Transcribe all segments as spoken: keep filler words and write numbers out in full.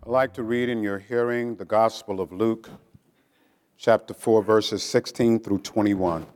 I'd like to read in your hearing the Gospel of Luke, chapter four, verses sixteen through twenty-one.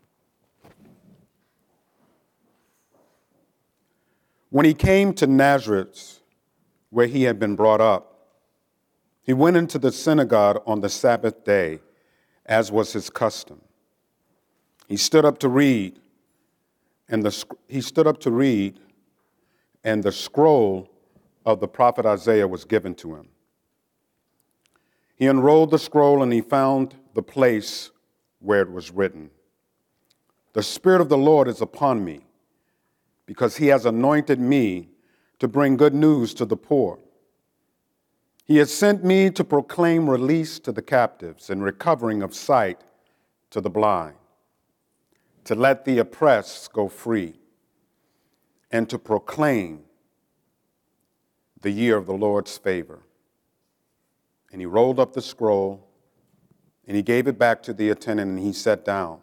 When he came to Nazareth, where he had been brought up, he went into the synagogue on the Sabbath day, as was his custom. He stood up to read, and the he stood up to read, and the scroll of the prophet Isaiah was given to him. He unrolled the scroll, and he found the place where it was written, "The Spirit of the Lord is upon me, because he has anointed me to bring good news to the poor. He has sent me to proclaim release to the captives and recovering of sight to the blind, to let the oppressed go free, and to proclaim the year of the Lord's favor." And he rolled up the scroll, and he gave it back to the attendant, and he sat down.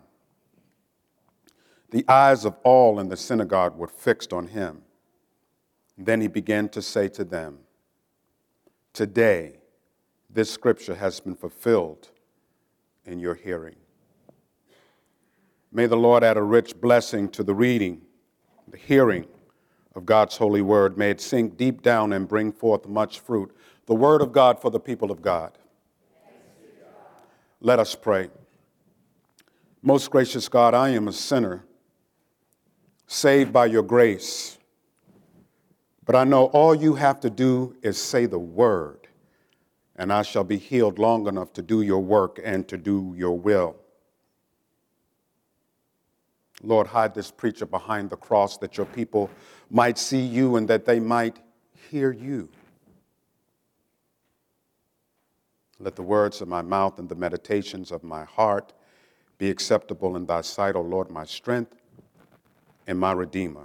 The eyes of all in the synagogue were fixed on him. Then he began to say to them, "Today, this scripture has been fulfilled in your hearing." May the Lord add a rich blessing to the reading, the hearing of God's holy word. May it sink deep down and bring forth much fruit. The word of God for the people of God. Let us pray. Most gracious God, I am a sinner, saved by your grace. But I know all you have to do is say the word, and I shall be healed long enough to do your work and to do your will. Lord, hide this preacher behind the cross that your people might see you and that they might hear you. Let the words of my mouth and the meditations of my heart be acceptable in thy sight, O Lord, my strength and my Redeemer.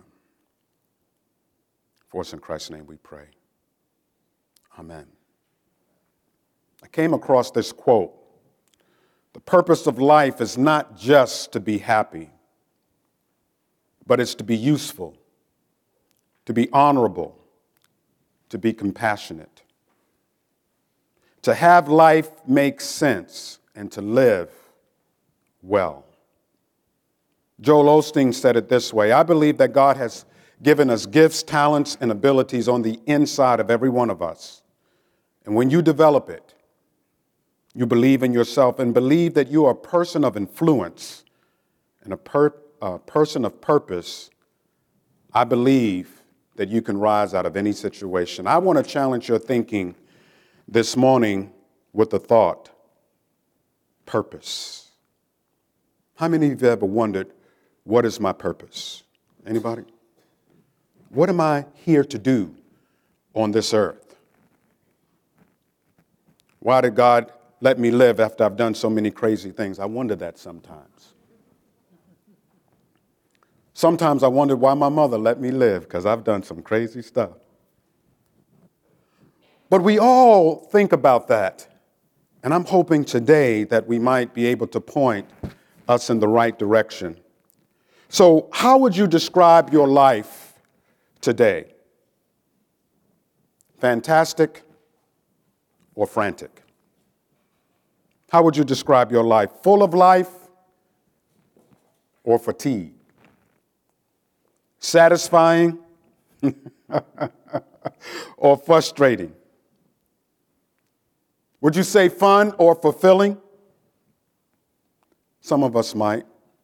For us in Christ's name we pray. Amen. I came across this quote: "The purpose of life is not just to be happy, but it's to be useful, to be honorable, to be compassionate, to have life make sense, and to live well." Joel Osteen said it this way: "I believe that God has given us gifts, talents, and abilities on the inside of every one of us. And when you develop it, you believe in yourself and believe that you are a person of influence and a, per- a person of purpose. I believe that you can rise out of any situation." I want to challenge your thinking this morning with the thought, purpose. How many of you ever wondered, what is my purpose? Anybody? What am I here to do on this earth? Why did God let me live after I've done so many crazy things? I wonder that sometimes. Sometimes I wondered why my mother let me live, because I've done some crazy stuff. But we all think about that. And I'm hoping today that we might be able to point us in the right direction. So, how would you describe your life today? Fantastic or frantic? How would you describe your life? Full of life or fatigue? Satisfying or frustrating? Would you say fun or fulfilling? Some of us might.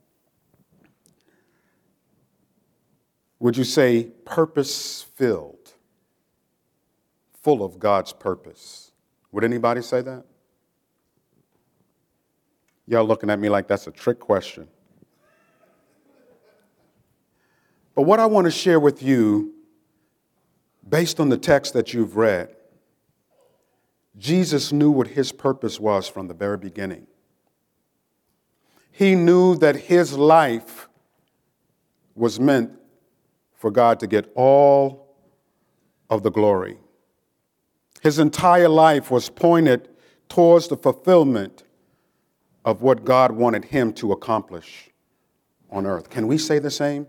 Would you say purpose-filled, full of God's purpose? Would anybody say that? Y'all looking at me like that's a trick question. But what I want to share with you, based on the text that you've read, Jesus knew what his purpose was from the very beginning. He knew that his life was meant for God to get all of the glory. His entire life was pointed towards the fulfillment of what God wanted him to accomplish on earth. Can we say the same?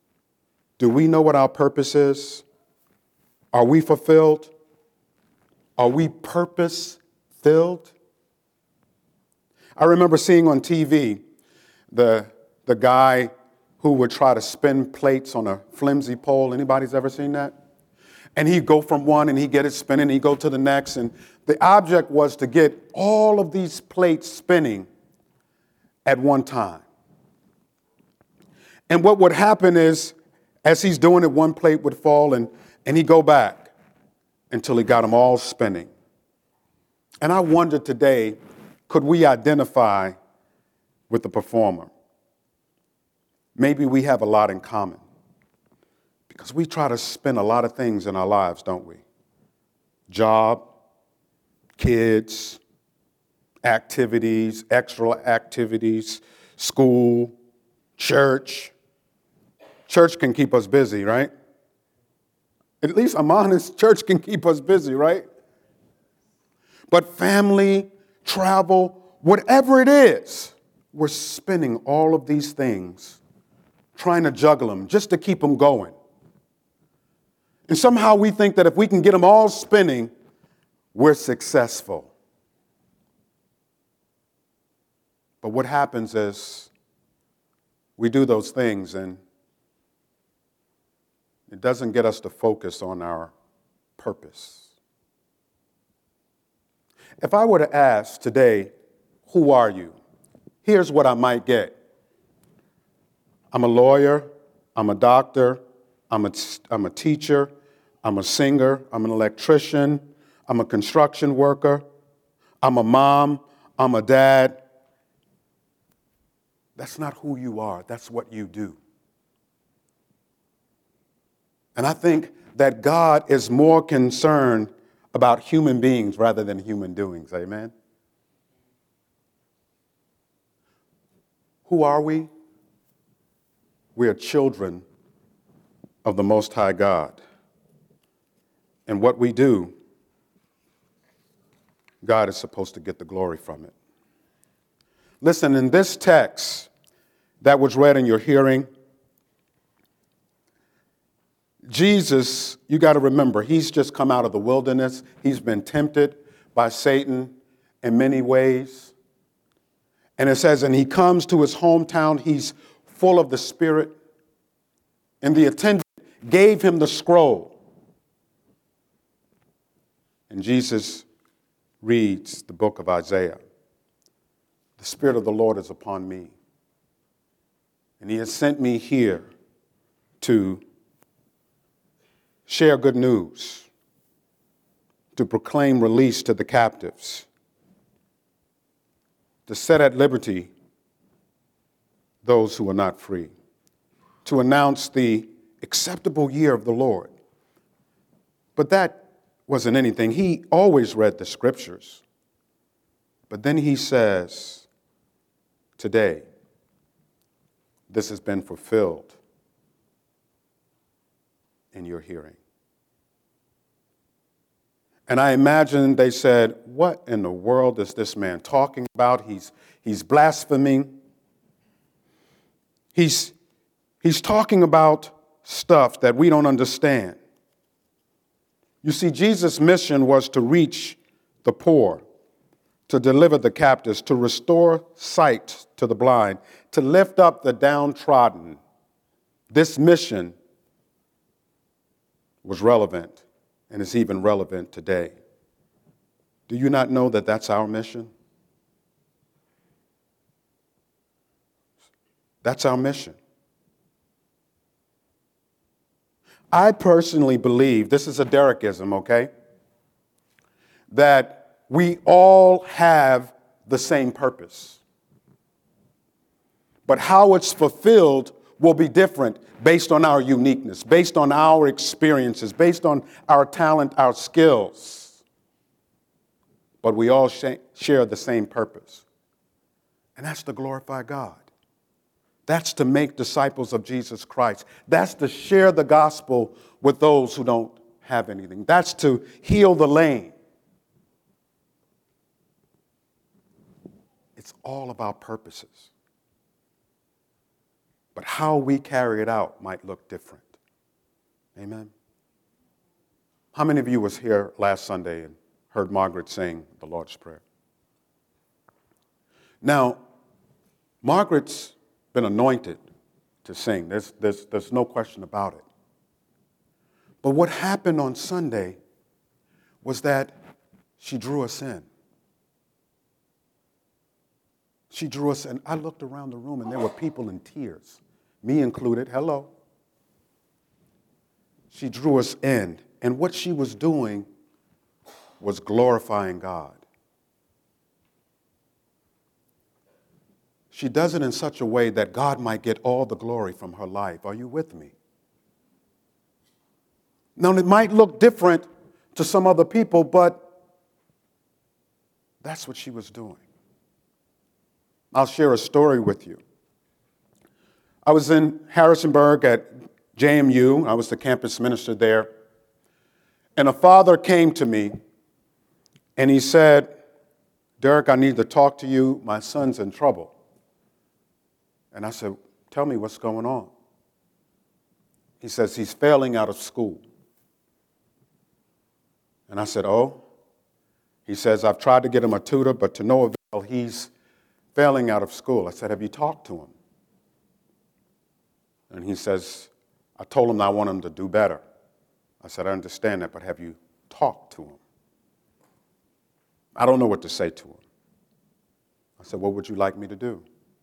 Do we know what our purpose is? Are we fulfilled? Are we purpose-filled? I remember seeing on T V the, the guy who would try to spin plates on a flimsy pole. Anybody's ever seen that? And he'd go from one and he'd get it spinning, and he'd go to the next. And the object was to get all of these plates spinning at one time. And what would happen is, as he's doing it, one plate would fall, and, and he'd go back until he got them all spinning. And I wonder today, could we identify with the performer? Maybe we have a lot in common, because we try to spin a lot of things in our lives, don't we? Job, kids, activities, extra activities, school, church. Church can keep us busy, right? At least I'm honest, church can keep us busy, right? But family, travel, whatever it is, we're spinning all of these things, trying to juggle them just to keep them going. And somehow we think that if we can get them all spinning, we're successful. But what happens is we do those things and it doesn't get us to focus on our purpose. If I were to ask today, who are you? Here's what I might get. I'm a lawyer, I'm a doctor, I'm a, I'm a teacher, I'm a singer, I'm an electrician, I'm a construction worker, I'm a mom, I'm a dad. That's not who you are, that's what you do. And I think that God is more concerned about human beings rather than human doings, amen? Who are we? We are children of the Most High God. And what we do, God is supposed to get the glory from it. Listen, in this text that was read in your hearing, Jesus, you got to remember, he's just come out of the wilderness. He's been tempted by Satan in many ways. And it says, and he comes to his hometown, he's full of the Spirit. And the attendant gave him the scroll. And Jesus reads the book of Isaiah. The Spirit of the Lord is upon me. And he has sent me here to share good news, to proclaim release to the captives, to set at liberty those who are not free, to announce the acceptable year of the Lord. But that wasn't anything. He always read the scriptures. But then he says, today, this has been fulfilled in your hearing. And I imagine they said, what in the world is this man talking about? He's, he's blaspheming. He's, he's talking about stuff that we don't understand. You see, Jesus' mission was to reach the poor, to deliver the captives, to restore sight to the blind, to lift up the downtrodden. This mission was relevant and is even relevant today. Do you not know that that's our mission? That's our mission. I personally believe, this is a Derekism, okay, that we all have the same purpose. But how it's fulfilled will be different based on our uniqueness, based on our experiences, based on our talent, our skills. But we all sh- share the same purpose. And that's to glorify God. That's to make disciples of Jesus Christ. That's to share the gospel with those who don't have anything. That's to heal the lame. It's all about purposes. But how we carry it out might look different. Amen? How many of you was here last Sunday and heard Margaret sing the Lord's Prayer. Now, Margaret's been anointed to sing. There's, there's, there's no question about it. But what happened on Sunday was that she drew us in. She drew us in. I looked around the room and there were people in tears, me included. Hello. She drew us in. And what she was doing was glorifying God. She does it in such a way that God might get all the glory from her life. Are you with me? Now, it might look different to some other people, but that's what she was doing. I'll share a story with you. I was in Harrisonburg at J M U. I was the campus minister there. And a father came to me and he said, "Derek, I need to talk to you. My son's in trouble." And I said, "Tell me what's going on." He says, "He's failing out of school." And I said, "Oh?" He says, "I've tried to get him a tutor, but to no avail. He's failing out of school." I said, "Have you talked to him?" And he says, "I told him I want him to do better." I said, "I understand that, but have you talked to him?" I don't know what to say to him. I said, "What would you like me to do?"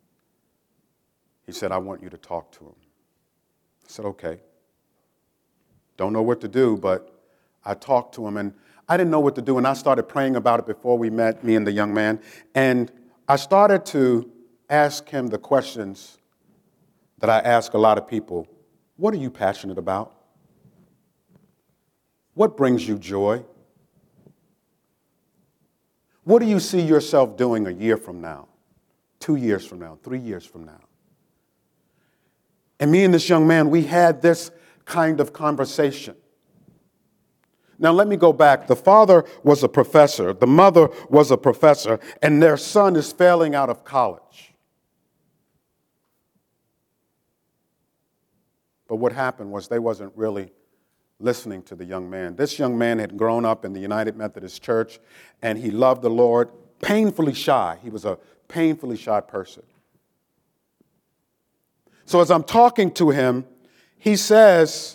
He said, "I want you to talk to him." I said, "Okay." Don't know what to do, but I talked to him, and I didn't know what to do, and I started praying about it before we met, me and the young man, and I started to ask him the questions that I ask a lot of people. What are you passionate about? What brings you joy? What do you see yourself doing a year from now, two years from now, three years from now? And me and this young man, we had this kind of conversation. Now, let me go back. The father was a professor. The mother was a professor. And their son is failing out of college. But what happened was they wasn't really listening to the young man. This young man had grown up in the United Methodist Church, and he loved the Lord, painfully shy. He was a painfully shy person. So as I'm talking to him, he says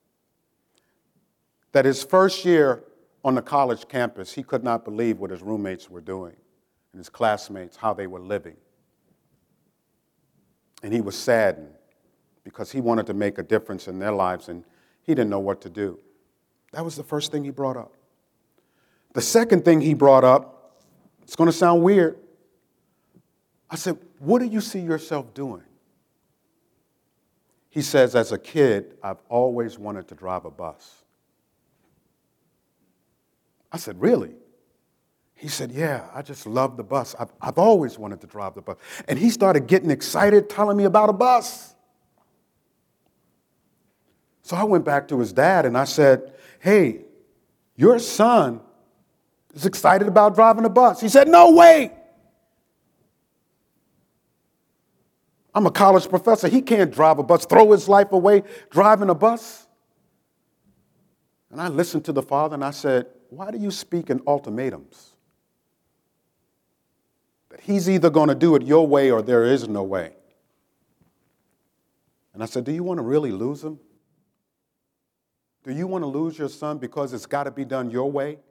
that his first year on the college campus, he could not believe what his roommates were doing and his classmates, how they were living. And he was saddened because he wanted to make a difference in their lives, and he didn't know what to do. That was the first thing he brought up. The second thing he brought up, it's going to sound weird. I said, "What do you see yourself doing?" He says, "As a kid, I've always wanted to drive a bus." I said, "Really?" He said, "Yeah, I just love the bus. I've, I've always wanted to drive the bus." And he started getting excited, telling me about a bus. So I went back to his dad and I said, "Hey, your son is excited about driving a bus." He said, "No way. I'm a college professor. He can't drive a bus, throw his life away driving a bus." And I listened to the father and I said, "Why do you speak in ultimatums? That he's either going to do it your way or there is no way." And I said, "Do you want to really lose him? Do you want to lose your son because it's got to be done your way?"